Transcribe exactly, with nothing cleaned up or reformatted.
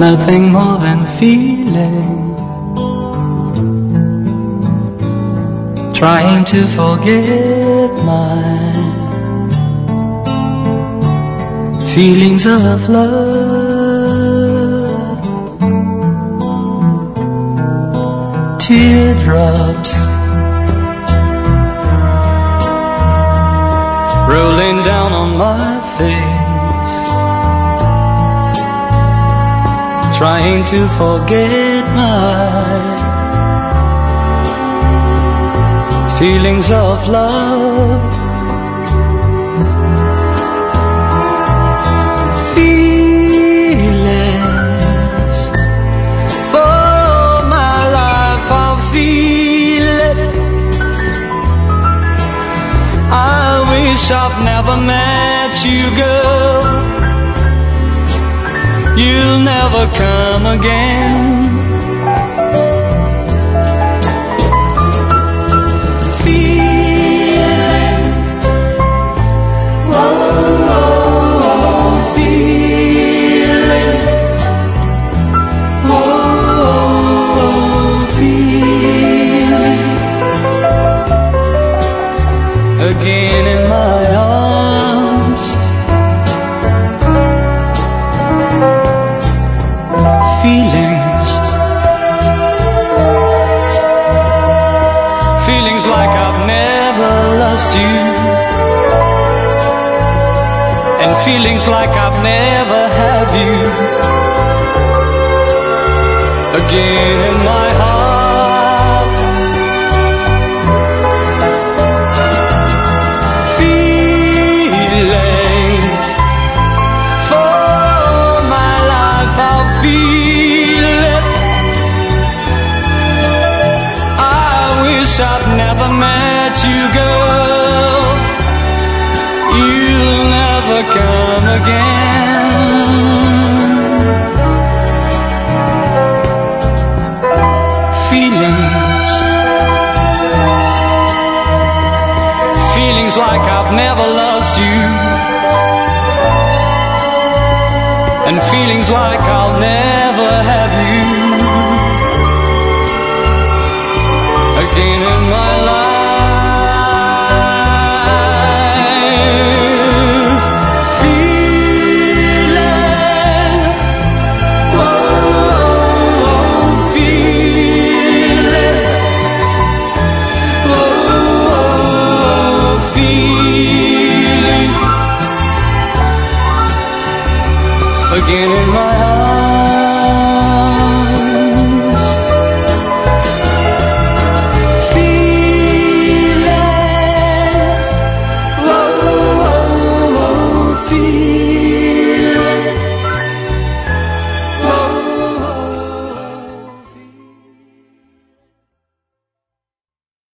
nothing more than feeling, trying to forget my feelings of love. Teardrops rolling down on my face, trying to forget my feelings of love. Feelings for my life, I'll feel it. I wish I've never met you, girl. You'll never come again. Feeling, oh, oh, oh, feeling, oh, oh, oh, feeling, again in my arms. Feelings, feelings like I've never lost you, and feelings like I've never had you, again in my heart. Feelings for my life, I'll feel it. I've never met you, girl. You'll never come again. Feelings, feelings like I've never lost you, and feelings like I'll never have you, again in my life. Feeling, oh, oh, feeling, oh, oh, feeling, again in my life.